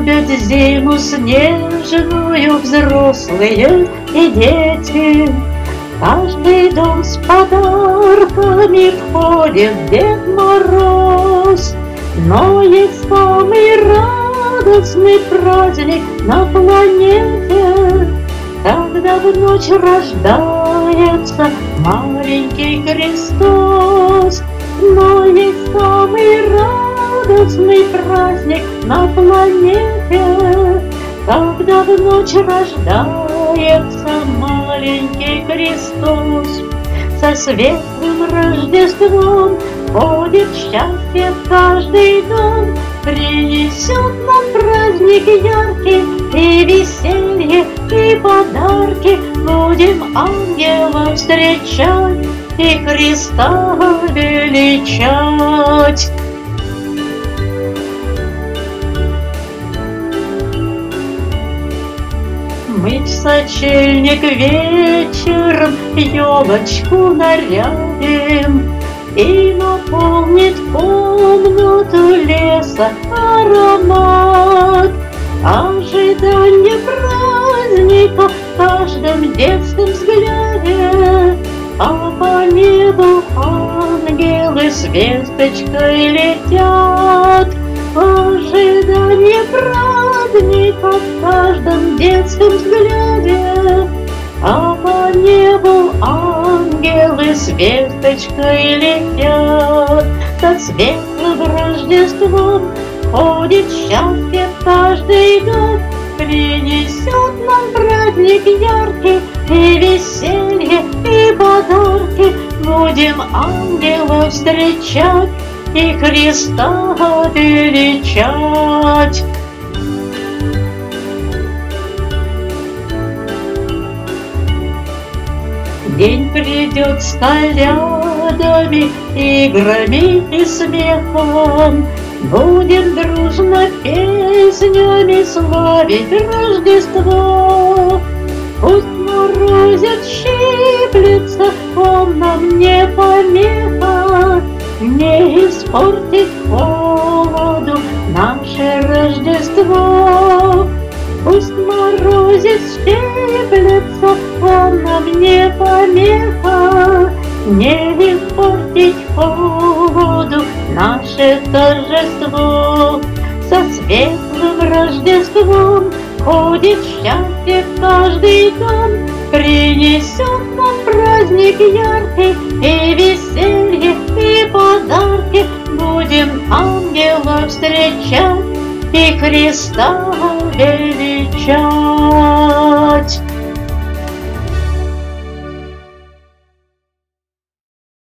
любят зиму снежную взрослые и дети. Каждый дом с подарками входит Дед Мороз. Но есть самый радостный праздник на планете, когда в ночь рождается маленький Христос. Но есть самый радостный праздник на планете, когда в ночь рождается маленький Христос. Со светлым Рождеством входит счастье в каждый дом, принесет нам праздник яркий и веселье, и подарки. Будем ангела встречать и Христа величать. Мы в сочельник вечером елочку нарядим, и наполнит комнату леса аромат. Ожидание праздника в каждом детском взгляде, а по небу ангелы с весточкой летят. Ожидание праздника в каждом детском взгляде, а по небу ангелы с весточкой летят. Со светлым Рождеством входит счастье в каждый дом, принесет нам праздник яркий и веселье, и подарки. Будем ангела встречать и Христа величать. День придет с колядами, играми и смехом. Будем дружно песнями славить Рождество. Пусть морозит, щиплется, он нам не помеха, не испортит холоду наше Рождество. Пусть морозит, щиплется, он нам не помеха, не испортить холоду наше торжество. Со светлым Рождеством входит счастье в каждый дом, принесет нам праздник яркий и веселье, и подарки. Будем ангела встречать и Христа